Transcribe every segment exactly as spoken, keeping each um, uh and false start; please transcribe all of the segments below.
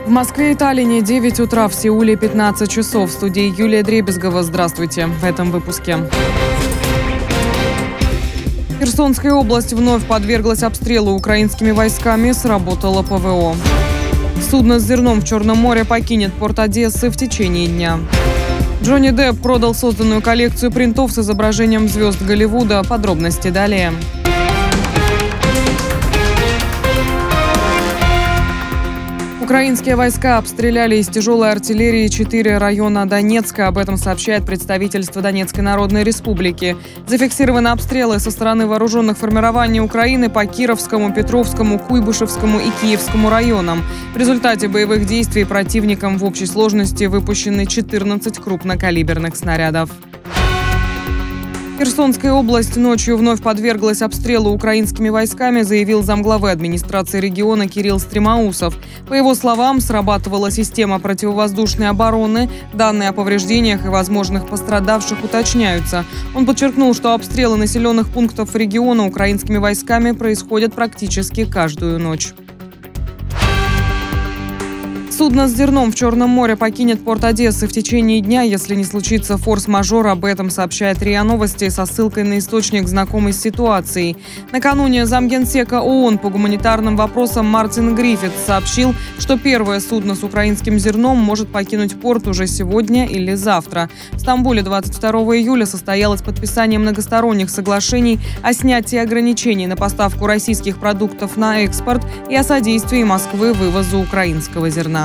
В Москве и Таллине девять утра, в Сеуле пятнадцать часов. В студии Юлия Дребезгова. Здравствуйте. В этом выпуске. Херсонская область вновь подверглась обстрелу украинскими войсками. Сработало ПВО. Судно с зерном в Черном море покинет порт Одессы в течение дня. Джонни Депп продал созданную коллекцию принтов с изображением звезд Голливуда. Подробности далее. Украинские войска обстреляли из тяжелой артиллерии четыре района Донецка. Об этом сообщает представительство Донецкой Народной Республики. Зафиксированы обстрелы со стороны вооруженных формирований Украины по Кировскому, Петровскому, Куйбышевскому и Киевскому районам. В результате боевых действий противником в общей сложности выпущены четырнадцать крупнокалиберных снарядов. Херсонская область ночью вновь подверглась обстрелу украинскими войсками, заявил замглавы администрации региона Кирилл Стремоусов. По его словам, срабатывала система противовоздушной обороны. Данные о повреждениях и возможных пострадавших уточняются. Он подчеркнул, что обстрелы населенных пунктов региона украинскими войсками происходят практически каждую ночь. Судно с зерном в Черном море покинет порт Одессы в течение дня, если не случится форс-мажор. Об этом сообщает РИА Новости со ссылкой на источник, знакомый с ситуацией. Накануне замгенсека ООН по гуманитарным вопросам Мартин Гриффитс сообщил, что первое судно с украинским зерном может покинуть порт уже сегодня или завтра. В Стамбуле двадцать второго июля состоялось подписание многосторонних соглашений о снятии ограничений на поставку российских продуктов на экспорт и о содействии Москвы вывозу украинского зерна.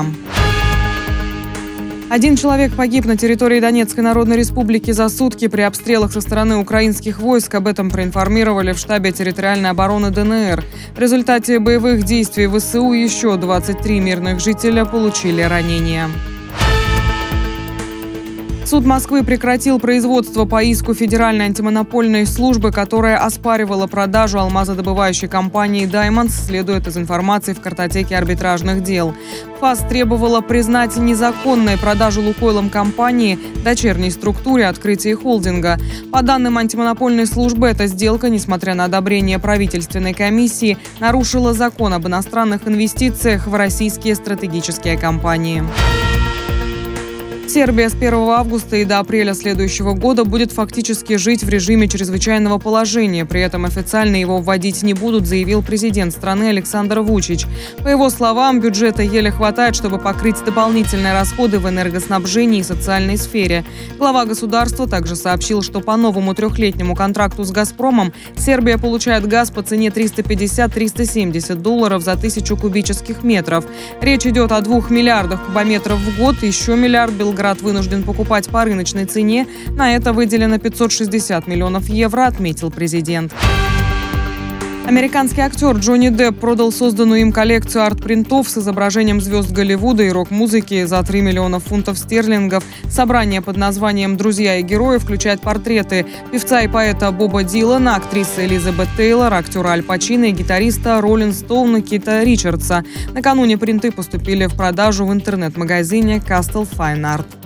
Один человек погиб на территории Донецкой Народной Республики за сутки при обстрелах со стороны украинских войск. Об этом проинформировали в штабе территориальной обороны ДНР. В результате боевых действий ВСУ еще двадцать три мирных жителя получили ранения. Суд Москвы прекратил производство по иску Федеральной антимонопольной службы, которая оспаривала продажу алмазодобывающей компании «Даймондс», следует из информации в картотеке арбитражных дел. ФАС требовала признать незаконной продажу «Лукойлом» компании, дочерней структуре открытия холдинга. По данным антимонопольной службы, эта сделка, несмотря на одобрение правительственной комиссии, нарушила закон об иностранных инвестициях в российские стратегические компании. Сербия с первого августа и до апреля следующего года будет фактически жить в режиме чрезвычайного положения. При этом официально его вводить не будут, заявил президент страны Александр Вучич. По его словам, бюджета еле хватает, чтобы покрыть дополнительные расходы в энергоснабжении и социальной сфере. Глава государства также сообщил, что по новому трехлетнему контракту с «Газпромом» Сербия получает газ по цене триста пятьдесят - триста семьдесят долларов за тысячу кубических метров. Речь идет о двух миллиардах кубометров в год, еще миллиард Белград вынужден покупать по рыночной цене. На это выделено пятьсот шестьдесят миллионов евро, отметил президент. Американский актер Джонни Депп продал созданную им коллекцию арт-принтов с изображением звезд Голливуда и рок-музыки за три миллиона фунтов стерлингов. Собрание под названием «Друзья и герои» включает портреты певца и поэта Боба Дилана, актрисы Элизабет Тейлор, актера Аль Пачино и гитариста Роллинг Стоуна Кита Ричардса. Накануне принты поступили в продажу в интернет-магазине Castle Fine Art.